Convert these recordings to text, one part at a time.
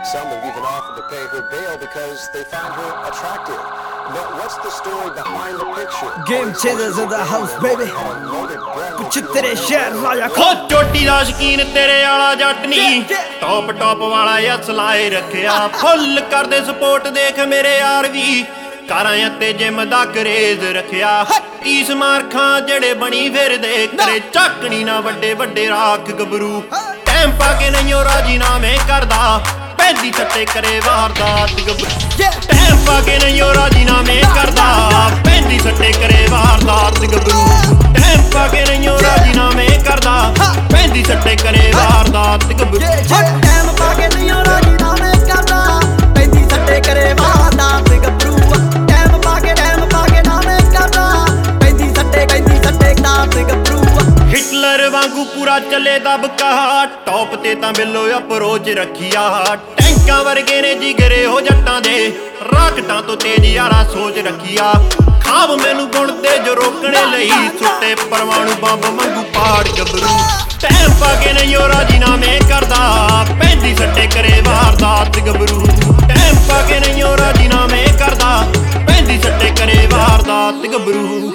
Some have even offered to pay her bail because they find her attractive. But what's the story behind the picture? Game changers in the house, baby. ਕੁਛ ਤੇਰੇ ਸ਼ਹਿਰ ਰਾਜਾ ਖੋ ਚੋਟੀ ਦਾ ਸ਼ਕੀਨ ਤੇਰੇ ਵਾਲਾ ਜੱਟ ਨੀ ਟੌਪ ਵਾਲਾ ਅਸਲਾਏ ਰੱਖਿਆ ਫੁੱਲ ਕਰਦੇ ਸਪੋਰਟ ਦੇਖ ਮੇਰੇ ਯਾਰ ਵੀ ਕਾਰਾਂ ਅਤੇ ਜਿਮ ਦਾ ਕਰੇਜ਼ ਰੱਖਿਆ 30 ਮਾਰਖਾਂ ਜਿਹੜੇ ਬਣੀ ਫਿਰਦੇ ਕਰੇ ਚੱਕਣੀ ਨਾ ਵੱਡੇ ਵੱਡੇ ਰਾਖ ਗੱਭਰੂ ਟਾਈਮ ਪਾ ਕੇ ਨਹੀਂ ਉਹ ਰਾਜੀਨਾਮੇ ਕਰਦਾ ਪੈਂਦੀ ਸੱਟੇ ਕਰੇ ਵਾਰਦਾਤ ਗੱਭਰੂ ਟਾਈਮ ਪਾ ਕੇ ਨਹੀਂ ਉਹ ਰਾਜੀਨਾਮੇ ਕਰਦਾ ਪੈਂਦੀ ਸੱਟੇ ਕਰੇ ਵਾਰਦਾਤ ਗੱਭਰੂ ਟਾਈਮ ਪਾ ਕੇ ਨਹੀਂ ਉਹ ਰਾਜੀਨਾਮੇ ਕਰਦਾ ਪੈਂਦੀ ਸੱਟੇ ਕਰੇ ਵਾਰਦਾਤ ਗੱਭਰੂ ਟਾਈਮ ਪਾ ਕੇ ਨਹੀਂ ਉਹ ਰਾਜੀਨਾਮੇ ਕਰਦਾ ਪੈਂਦੀ ਸੱਟੇ ਕਰੇ ਵਾਰਦਾਤ ਗੱਭਰੂ ਟਾਈਮ ਪਾ ਕੇ ਨਾਮੇ ਕਰਦਾ ਪੈਂਦੀ ਸੱਟੇ ਦਾਤ ਗੱਭਰੂ ਹਿਟਲਰ ਵਾਂਗੂ ਪੂਰਾ ਚੱਲੇ ਦਬਕਾ ਟੌਪ ਤੇ ਤਾਂ ਬਿੱਲੋ ਅਪਰੋਚ ਰੱਖਿਆ ਟੈਂਕਾਂ ਵਰਗੇ ਨੇ ਜਿਗਰੇ ਹੋ ਜੱਟਾਂ ਦੇ ਰਾਕਟਾਂ ਤੋਂ ਤੇਜ਼ ਯਾਰਾ ਸੋਚ ਰੱਖਿਆ ਖਾਬ ਮੈਨੂੰ ਗੁਣਦੇ ਜੋ ਰੋਕਣੇ ਲਈ ਸੁੱਟੇ ਪਰਮਾਣੂ ਬੰਬ ਵਾਂਗੂ ਪਾੜ ਗੱਭਰੂ ਟਾਈਮ ਪਾ ਕੇ ਨਹੀਂ ਉਹ ਰਾਜੀਨਾਮੇ ਕਰਦਾ ਪੈਂਦੀ ਸੱਟੇ ਕਰੇ ਵਾਰਦਾਤ ਗੱਭਰੂ ਟਾਈਮ ਪਾ ਕੇ ਨਹੀਂ ਉਹ ਰਾਜੀਨਾਮੇ ਕਰਦਾ ਪੈਂਦੀ ਸੱਟੇ ਕਰੇ ਵਾਰਦਾਤ ਗੱਭਰੂ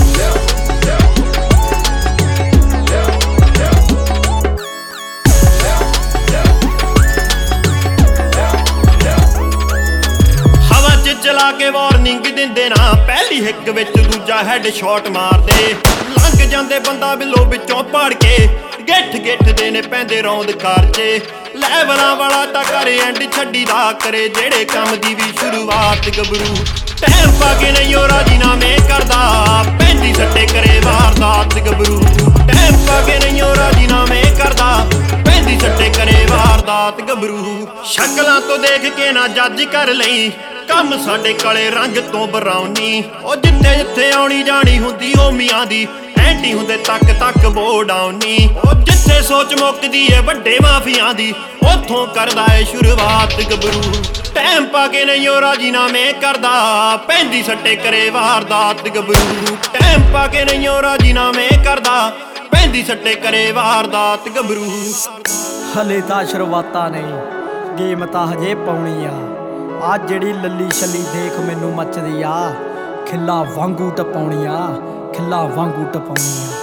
ਚਲਾ ਕੇ ਵਾਰਨਿੰਗ ਦਿੰਦੇ ਨਾ ਪਹਿਲੀ ਹਿੱਕ ਵਿੱਚ ਦੂਜਾ ਹੈਡ ਸ਼ਾਟ ਮਾਰਦੇ ਲੰਘ ਜਾਂਦੇ ਬੰਦਾ ਬਿੱਲੋ ਵਿੱਚੋਂ ਪਾੜ ਕੇ ਗਿੱਠ ਦੇ ਨੇ ਪੈਂਦੇ ਰੌਂਦ ਖਰਚੇ ਲੈਵਲਾਂ ਵਾਲਾ ਤਾਂ ਕਰੇ ਐਂਡ ਛੱਡੀ ਦਾ ਕਰੇ ਜਿਹੜੇ ਕੰਮ ਦੀ ਵੀ ਸ਼ੁਰੂਆਤ ਗੱਭਰੂ ਟਾਈਮ ਪਾ ਕੇ ਨਹੀਂ ਉਹ ਰਾਜੀਨਾਮੇ ਕਰਦਾ ਪੈਂਦੀ ਸੱਟੇ ਕਰੇ ਵਾਰਦਾਤ ਗੱਭਰੂ ਟਾਈਮ ਪਾ ਕੇ ਨਹੀਂ ਉਹ ਰਾਜੀਨਾਮੇ ਕਰਦਾ ਪੈਂਦੀ ਸੱਟੇ ਕਰੇ ਵਾਰਦਾਤ ਗੱਭਰੂ ਸ਼ਕਲਾਂ ਤੋਂ ਦੇਖ ਕੇ ਨਾ ਜੱਜ ਕਰ ਲਈ ਕੰਮ ਸਾਡੇ ਕਾਲੇ ਰੰਗ ਤੋਂ ਬਰਾਉਨੀ ਉਹ ਜਿੱਥੇ ਆਉਣੀ ਜਾਣੀ ਹੁੰਦੀ ਉਹ ਮੀਆਂ ਦੀ ਐਂਟੀ ਹੁੰਦੇ ਤੱਕ ਬੋਰਡ ਆਉਣੀ ਉਹ ਜਿੱਥੇ ਸੋਚ ਮੁੱਕਦੀ ਏ ਵੱਡੇ ਮਾਫੀਆਂ ਦੀ ਉੱਥੋਂ ਕਰਦਾ ਏ ਸ਼ੁਰੂਆਤ ਗੱਭਰੂ ਟਾਈਮ ਪਾ ਕੇ ਨਹੀਂ ਉਹ ਰਾਜੀਨਾਮੇ ਕਰਦਾ ਪੈਂਦੀ ਸੱਟੇ ਕਰੇ ਵਾਰਦਾਤ ਗੱਭਰੂ ਟਾਈਮ ਪਾ ਕੇ ਨਹੀਂ ਉਹ ਰਾਜੀਨਾਮੇ ਕਰਦਾ ਪੈਂਦੀ ਸੱਟੇ ਕਰੇ ਵਾਰਦਾਤ ਗੱਭਰੂ ਹਲੇ ਤਾਂ ਸ਼ੁਰੂਆਤਾਂ ਨਹੀਂ ਗੇਮ ਤਾਂ ਹਜੇ ਪਾਉਣੀ ਆ ਆ ਜਿਹੜੀ ਲੱਲੀ ਛੱਲੀ ਦੇਖ ਮੈਨੂੰ ਮੱਚਦੀ ਆ ਖਿੱਲਾ ਵਾਂਗੂ ਟਪਾਉਣੀ ਆ